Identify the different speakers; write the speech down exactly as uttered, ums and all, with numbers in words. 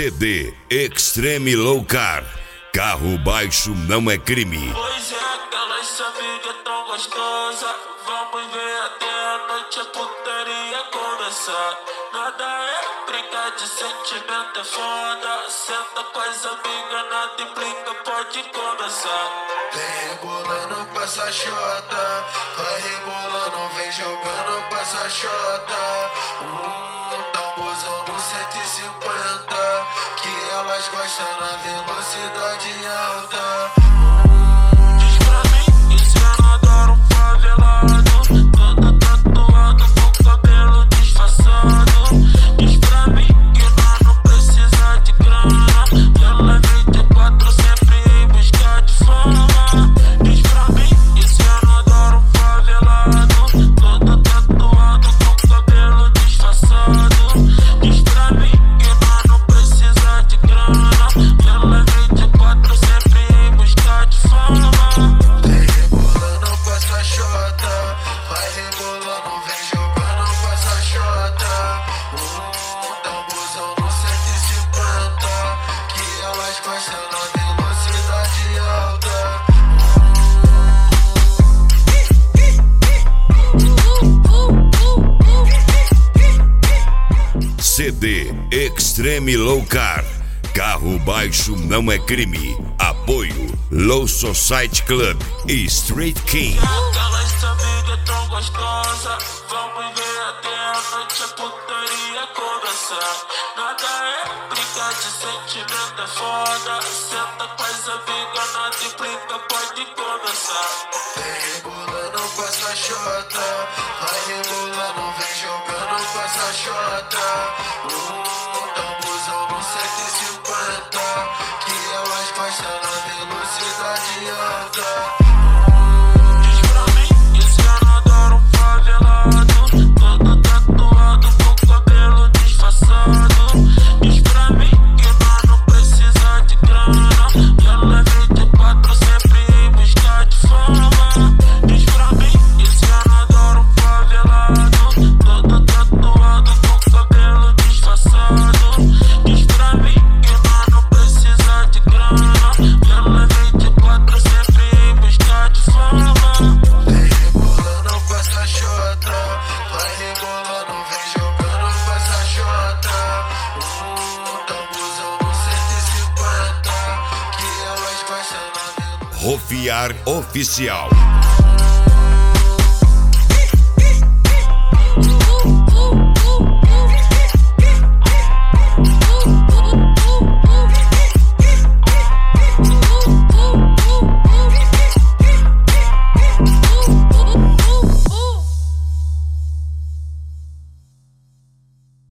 Speaker 1: C D Extreme Low Car. Carro baixo não é crime.
Speaker 2: Pois é, aquelas amigas tão gostosas. Vamos ver até a noite a putaria começar. Nada é brincar de sentimento, é foda. Senta com as amigas, nada implica, pode começar.
Speaker 3: Vem rebolando, passa a chota. Vai rebolando, vem jogando, passa a chota. Um tamborzão no cento e cinquenta, que elas gostam na velocidade alta.
Speaker 2: Diz pra mim que cê não adora um favelado, todo tatuado com cabelo disfarçado. Diz pra mim que nós não precisa de grana, que ela é vinte e quatro sempre em busca de fama. Diz pra mim que cê não adora um favelado, todo tatuado com cabelo disfarçado. Diz pra mim que nós não precisa de grana, que ela é vinte e quatro sempre em busca de fama.
Speaker 3: Vem rebolando, passa a chota. Vai rebolando, vem jogando, passa a chota. Um tamborzão no cento e cinquenta, que elas gostam na velocidade alta.
Speaker 1: C D Extreme Low Car. Carro baixo não é crime. Apoio Low Society Club e Street King.
Speaker 2: Aquelas amigas tão gostosas. Vamos ver até a noite a putaria começar. Nada é brincar de sentimento, é foda. Senta com as amigas, nada implica, pode começar.
Speaker 3: Vem rebolando, passa a chota. Vai rebolando, vem jogando, passa a chota. Um tamborzão no cento e cinquenta, que elas gostam na velocidade alta.
Speaker 2: Diz pra mim que cê não adora um favelado, todo tatuado com cabelo disfarçado. Diz pra mim que nós não precisa de grana, que ela é vinte e quatro sempre em busca de fama. Diz pra mim que cê não adora um favelado, todo tatuado com cabelo disfarçado. Diz pra mim que nós não precisa de grana, que ela é vinte e quatro sempre em busca de fama.
Speaker 3: Vem rebolando, passa a chota. Vai rebolando, vem jogando, passa a chota. Um tamborzão no cento e cinquenta, que elas gostam na velocidade.
Speaker 1: Rofiar Oficial.